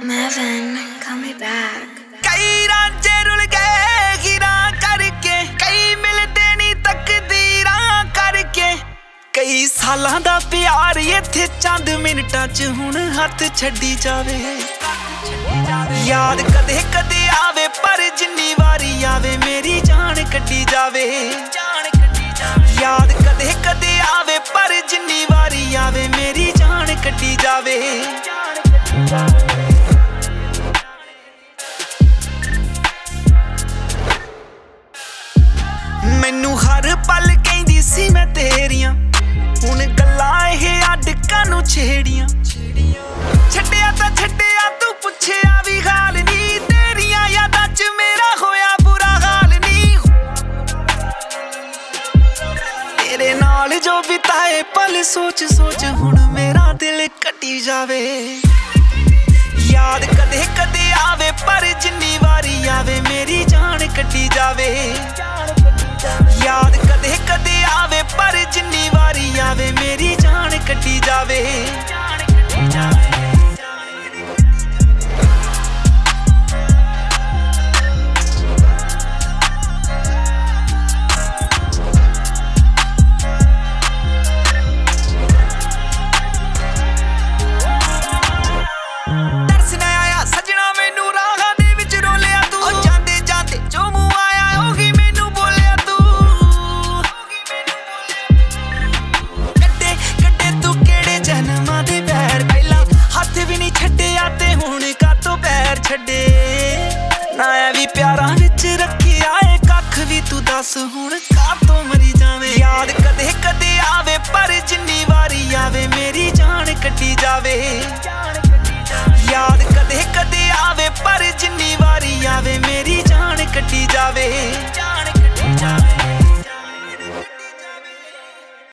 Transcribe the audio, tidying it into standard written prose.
Marvin, call me back. कई रांझे rule गए हीरा करके, कई मिलदे नी तकदीरां करके। कई सालां दा प्यार इत्थे चंद मिनटां च हुण हत्थ छड्डी जावे। याद कदे कदे आवे पर जिन्नी वारी आवे मेरी जान कड्डी जावे। याद कदे कदे आवे पर जिन्नी वारी आवे मेरी जान कड्डी जावे। मैनू हर पल कहंदी सी मैं तेरियां, हुण गल्लां इह अडकां नूं छेड़ियां। छड्डिया तां छड्डिया तू पुछिया भी हाल नी, तेरियां यादां च मेरा होया बुरा हाल नी। तेरे नाल जो बिताए पल सोच सोच हुण मेरा दिल कटी जावे। याद कदे कदे आवे पर जिन्नी वारी आवे मेरी जान कड्डी जावे। याद कदे कदे आवे पर जिन्नी वारी आवे मेरी जान कड्डी जावे। ना भी प्यारा विच रखिया है कख भी तू दस हुण कातों मरी जावे। याद कदे कदे आवे पर जिन्नी वारी आवे मेरी जान कड्डी जावे। याद कदे कदे आवे पर जिन्नी वारी आवे मेरी जान कड्डी जावे।